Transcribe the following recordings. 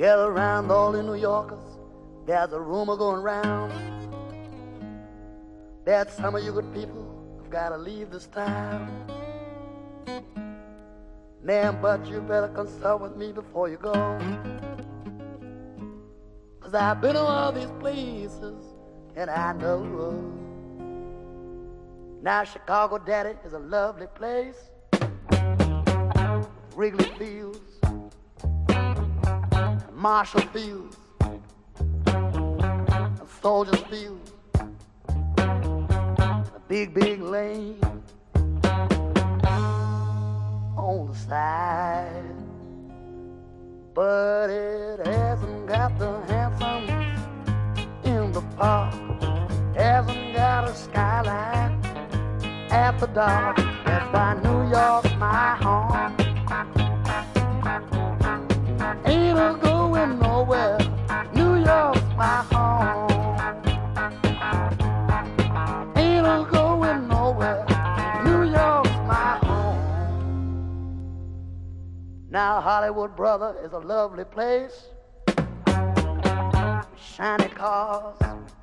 Well, around all the New Yorkers, there's a rumor going round that some of you good people have got to leave this town. Man, but you better consult with me before you go, 'cause I've been to all these places and I know. Now Chicago, Daddy, is a lovely place. Wrigley Fields, Marshall Fields, and Soldiers Fields, a big, big lane on the side. But it hasn't got the handsome in the park, hasn't got a skyline after dark. That's why New York's my home. Ain't a going nowhere. New York's my home. Ain't a going nowhere. New York's my home. Now Hollywood, brother, is a lovely place. Shiny cars,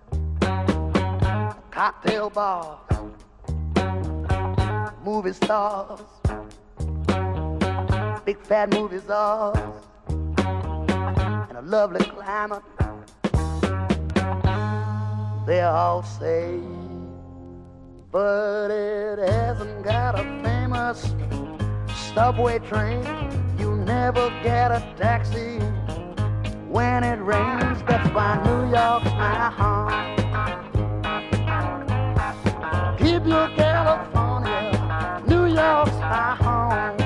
cocktail bars, movie stars, big fat movie stars, and a lovely climate. They all say, but it hasn't got a famous subway train. You never get a taxi when it rains. That's why New York's my home. Keep your California, New York's my home.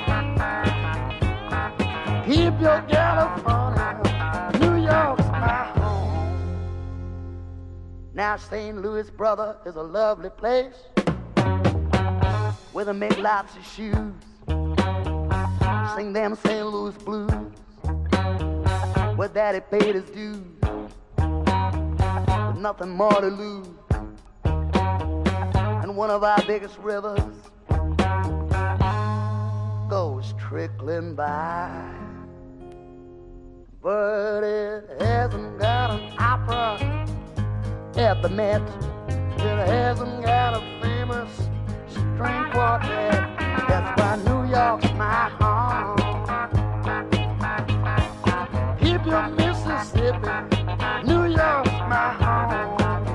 Keep your California, New York's my home. Now St. Louis, brother, is a lovely place where they make lots of shoes. Sing them St. Louis blues where Daddy paid his dues with nothing more to lose. And one of our biggest rivers goes trickling by, but it hasn't got an opera at the Met. It hasn't got a famous string quartet. That's why New York's my home. Keep your Mississippi, New York's my home.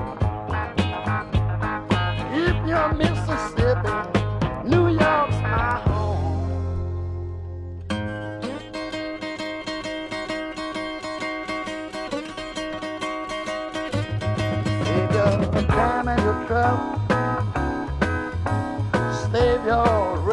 Keep your Mississippi, New York's my home. Save your time and your trouble, save your